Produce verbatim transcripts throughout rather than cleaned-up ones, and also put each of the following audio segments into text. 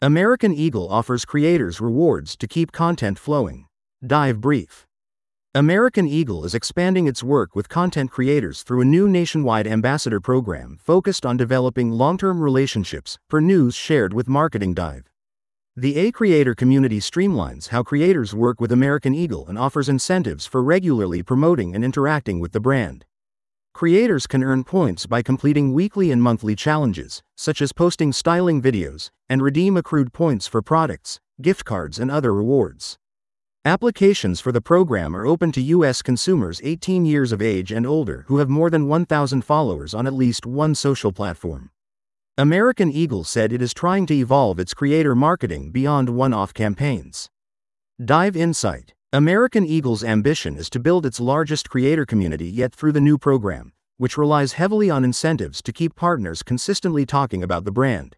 American Eagle offers creators rewards to keep content flowing. Dive brief. American Eagle is expanding its work with content creators through a new nationwide ambassador program focused on developing long-term relationships, per news shared with Marketing Dive. The A Creator community streamlines how creators work with American Eagle and offers incentives for regularly promoting and interacting with the brand. Creators can earn points by completing weekly and monthly challenges, such as posting styling videos, and redeem accrued points for products, gift cards, and other rewards. Applications for the program are open to U S consumers eighteen years of age and older who have more than one thousand followers on at least one social platform. American Eagle said it is trying to evolve its creator marketing beyond one-off campaigns. Dive Insight. American Eagle's ambition is to build its largest creator community yet through the new program, which relies heavily on incentives to keep partners consistently talking about the brand.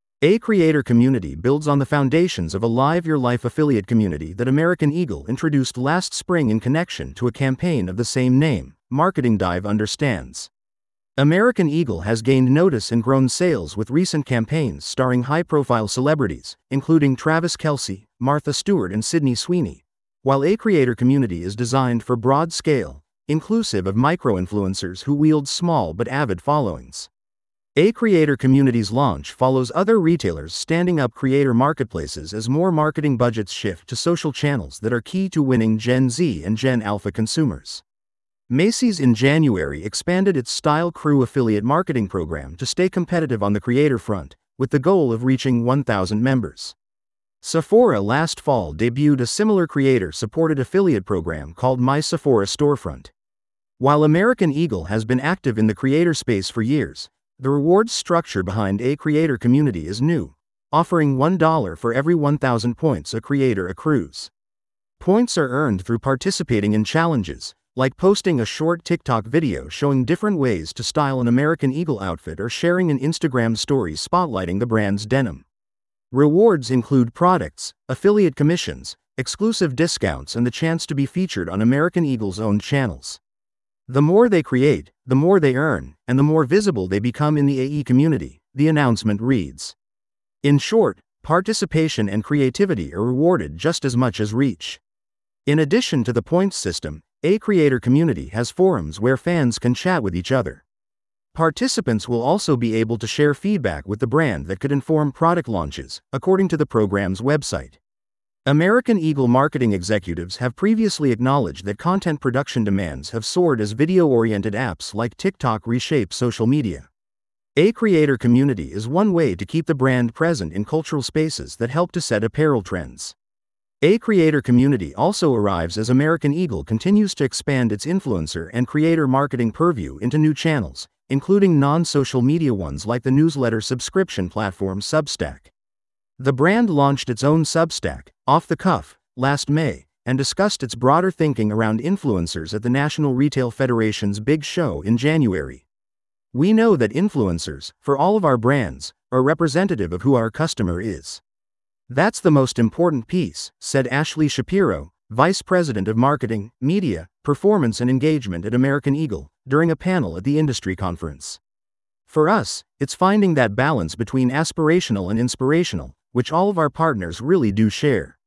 A Creator community builds on the foundations of a Live Your Life affiliate community that American Eagle introduced last spring in connection to a campaign of the same name, Marketing Dive understands. American Eagle has gained notice and grown sales with recent campaigns starring high-profile celebrities, including Travis Kelce, Martha Stewart, and Sydney Sweeney, while A Creator community is designed for broad scale, inclusive of micro-influencers who wield small but avid followings. A Creator community's launch follows other retailers standing up creator marketplaces as more marketing budgets shift to social channels that are key to winning Gen Z and Gen Alpha consumers. Macy's in January expanded its Style Crew affiliate marketing program to stay competitive on the creator front, with the goal of reaching one thousand members. Sephora last fall debuted a similar creator-supported affiliate program called My Sephora Storefront. While American Eagle has been active in the creator space for years, the rewards structure behind A Creator community is new, offering one dollar for every one thousand points a creator accrues. Points are earned through participating in challenges, like posting a short TikTok video showing different ways to style an American Eagle outfit or sharing an Instagram story spotlighting the brand's denim. Rewards include products, affiliate commissions, exclusive discounts, and the chance to be featured on American Eagle's own channels. The more they create, the more they earn, and the more visible they become in the A E community, the announcement reads. In short, participation and creativity are rewarded just as much as reach. In addition to the points system, A Creator community has forums where fans can chat with each other. Participants will also be able to share feedback with the brand that could inform product launches, according to the program's website. American Eagle marketing executives have previously acknowledged that content production demands have soared as video-oriented apps like TikTok reshape social media. A Creator community is one way to keep the brand present in cultural spaces that help to set apparel trends. A Creator community also arrives as American Eagle continues to expand its influencer and creator marketing purview into new channels, including non-social media ones like the newsletter subscription platform Substack. The brand launched its own Substack, Off the Cuff, last May, and discussed its broader thinking around influencers at the National Retail Federation's Big Show in January. We know that influencers, for all of our brands, are representative of who our customer is. That's the most important piece, said Ashley Shapiro, Vice President of Marketing, Media, Performance and Engagement at American Eagle, during a panel at the industry conference. For us, it's finding that balance between aspirational and inspirational, which all of our partners really do share.